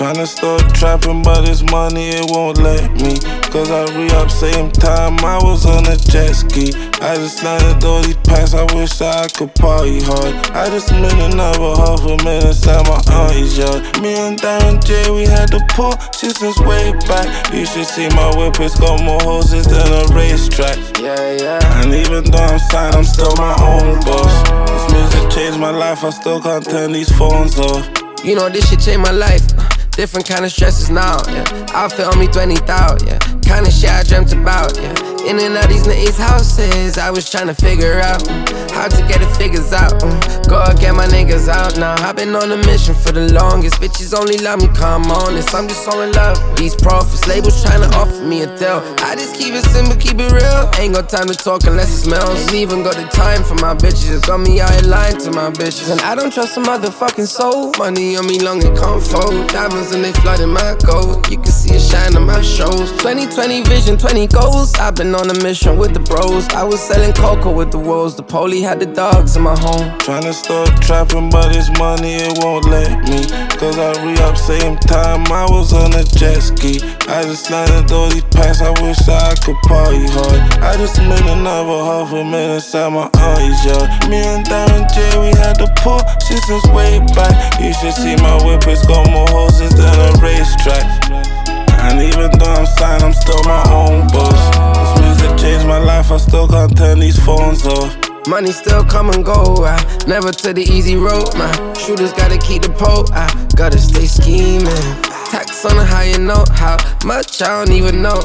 Tryna start trapping, but this money, it won't let me. Cause I re-up same time I was on a jet ski. I just landed all these packs, I wish that I could party hard. I just made another half a minute inside my auntie's yard. Me and Darren J, we had to pull shit since way back. You should see my whip, it's got more hoses than a racetrack. Yeah. And even though I'm signed, I'm still my own boss. This music changed my life, I still can't turn these phones off. You know this shit changed my life. Different kind of stresses now, yeah. Outfit on me 20,000, yeah. Kind of shit I dreamt about, yeah. In and out these niggas' houses, I was tryna figure out how to get the figures out. Go get my niggas out now. I've been on a mission for the longest. Bitches only love me, come honest. I'm just so in love with these profits. Labels tryna offer me a deal. I just keep it simple, keep it real. Ain't got time to talk unless it smells. Ain't even got the time for my bitches. Got me out here lying to my bitches. And I don't trust a motherfucking soul. Money on me long it can't fold. Diamonds and they flooding my gold. You can see it shine on my shows. 2020 vision, 20 goals. I've been on a mission with the bros. I was selling cocoa with the wolves. The police had the dogs in my home. Tryna start trapping, but this money, it won't let me. Cause I re-up same time I was on a jet ski. I just landed all these packs, I wish that I could party hard. I just made another half a minute inside my auntie's yard. Me and Darren J, we had to pull shit since way back. You should see my whip, it's got more hoses than a racetrack. And even though I'm signed, I'm still my own boss. This music changed my life, I still can't turn these phones off. Money still come and go, I never to the easy road. My shooters gotta keep the pole, I gotta stay scheming. Tax on a higher note, how much I don't even know.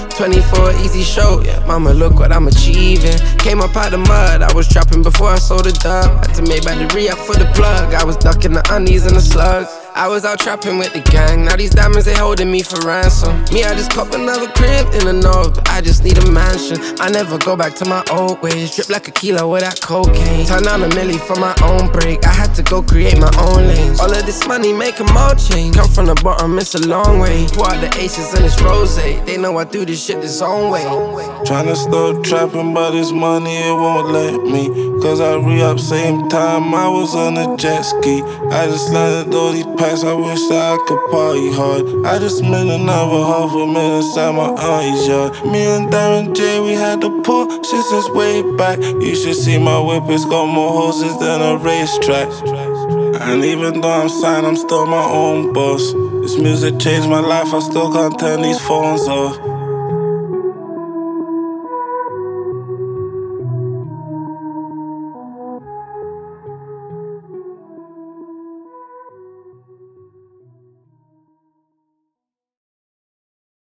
24 easy show, yeah, mama look what I'm achieving. Came up out the mud, I was trapping before I sold the dub. Had to make back the re-up for the plug, I was ducking the undies and the slugs. I was out trapping with the gang, now these diamonds they holding me for ransom. Me, I just cop another crib in the north, I just need a mansion. I never go back to my old ways, drip like a kilo with that cocaine. Turn on a milli for my own break, I had to go create my own lanes. All of this money make 'em all change, come from the bottom, it's a long way. Pour out the aces and it's rose, they know I do this shit this own way. Tryna start trapping, but this money, it won't let me. Cause I re-up same time I was on a jet ski. I just landed all these packs, I wish that I could party hard. I just made another half a minute inside my auntie's yard. Me and Darren J, we had to pull shit since way back. You should see my whip, it's got more hoses than a racetrack. And even though I'm signed, I'm still my own boss. This music changed my life, I still can't turn these phones off.